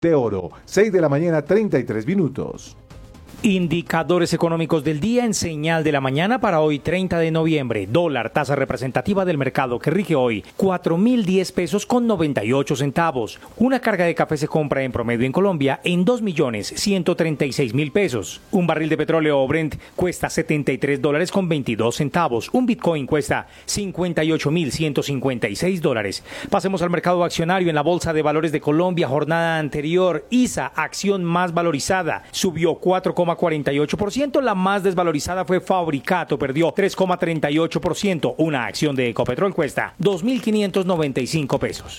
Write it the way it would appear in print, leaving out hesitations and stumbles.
de oro, 6 de la mañana, 33 minutos. Indicadores económicos del día en señal de la mañana para hoy 30 de noviembre. Dólar, tasa representativa del mercado que rige hoy, 4.010 pesos con 98 centavos. Una carga de café se compra en promedio en Colombia en 2.136.000 pesos. Un barril de petróleo Brent cuesta $73 con 22 centavos. Un Bitcoin cuesta $58.156. Pasemos al mercado accionario en la Bolsa de Valores de Colombia. Jornada anterior, ISA, acción más valorizada, subió 4,48%. La más desvalorizada fue Fabricato, perdió 3,38%. Una acción de Ecopetrol cuesta 2.595 pesos.